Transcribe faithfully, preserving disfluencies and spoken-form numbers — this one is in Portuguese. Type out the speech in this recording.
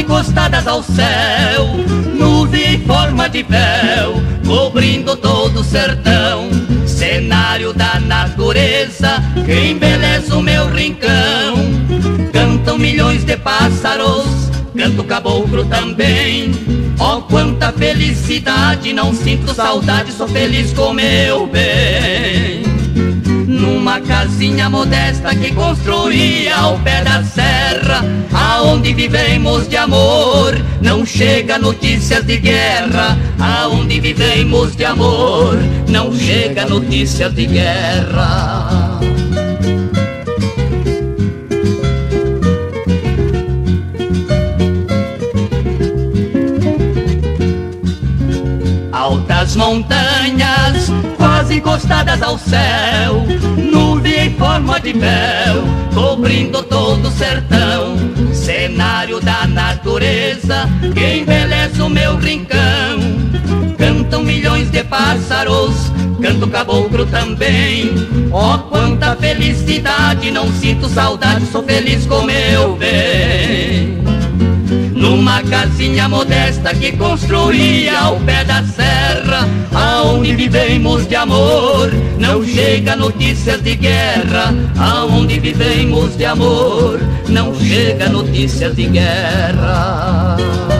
encostadas ao céu, nuvem em forma de véu, cobrindo todo o sertão. Cenário da natureza que embeleza o meu rincão. Cantam milhões de pássaros, canto caboclo também. Oh, quanta felicidade, não sinto saudade, sou feliz com meu bem. Numa casinha modesta que construí ao pé da serra, aonde vivemos de amor, não chega notícias de guerra. Aonde vivemos de amor, não chega notícias de guerra. Altas montanhas, quase encostadas ao céu, nuvem em forma de véu, cobrindo todo o sertão. Cenário da natureza que embeleza o meu rincão. Cantam milhões de pássaros, canto caboclo também. Oh, quanta felicidade, não sinto saudade, sou feliz com meu bem. Numa casinha modesta que construí ao pé da serra, aonde vivemos de amor, não chega notícias de guerra. Aonde vivemos de amor, não chega notícias de guerra.